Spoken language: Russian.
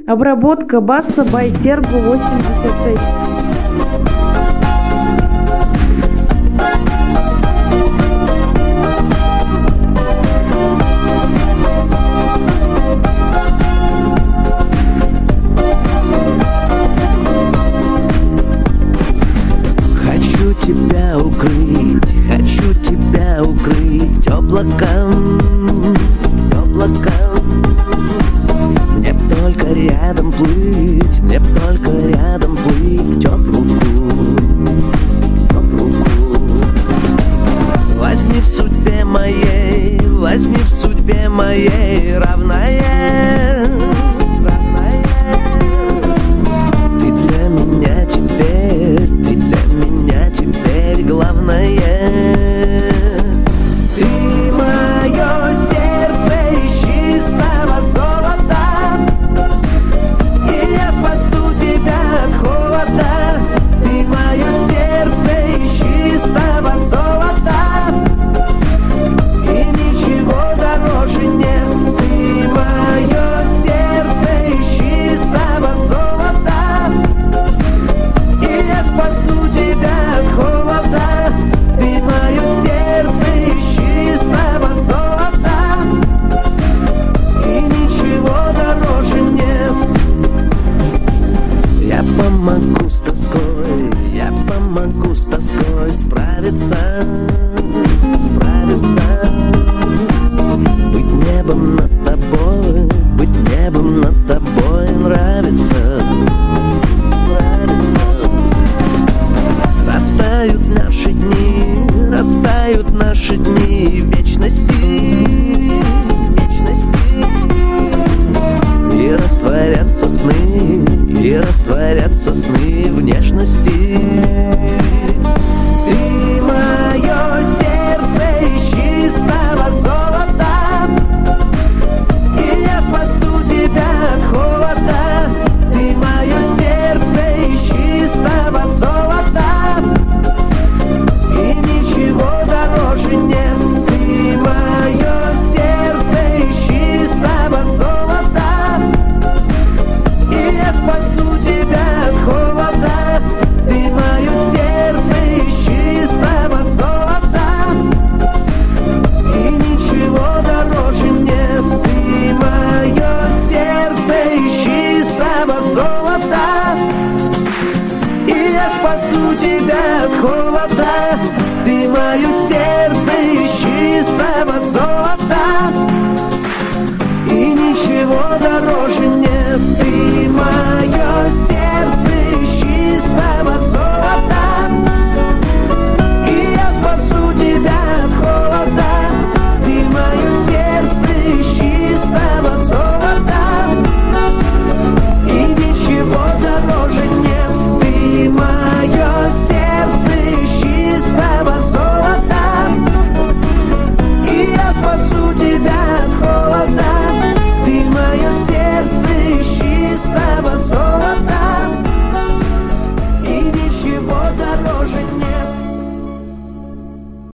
Обработка баса Байсергу 86. Хочу тебя укрыть облаком, облаком. Мне б только рядом плыть, мне б только рядом плыть, об руку, об руку. Возьми в судьбе моей, возьми в судьбе моей равная, равная. Ты для меня теперь, ты для меня теперь главное. Ты мое сердце из чистого золота, и я спасу тебя от холода. Ты мое сердце из чистого золота, и ничего дороже нет. Ты мое сердце из чистого золота, и я спасу тебя от холода. Ты мое сердце из чистого золота, и ничего дороже нет. Я помогу с тоской, я помогу с тоской справиться, справиться. Быть небом над тобой, быть небом над тобой нравится, нравится. Растают наши дни, растают наши дни в вечности, вечности. И растворятся сны, и растворятся сны в нежности. Ты мое сердце из чистого золота, и я спасу тебя от холода. Ты мое сердце из чистого золота, и ничего дороже нет. Ты мое сердце из чистого золота, и я спасу тебя от холода. Ты мое сердце из чистого золота, и ничего дороже нет. Ты мое сердце из чистого золота, и я спасу тебя от холода. Ты мое сердце из чистого золота, и ничего дороже нет.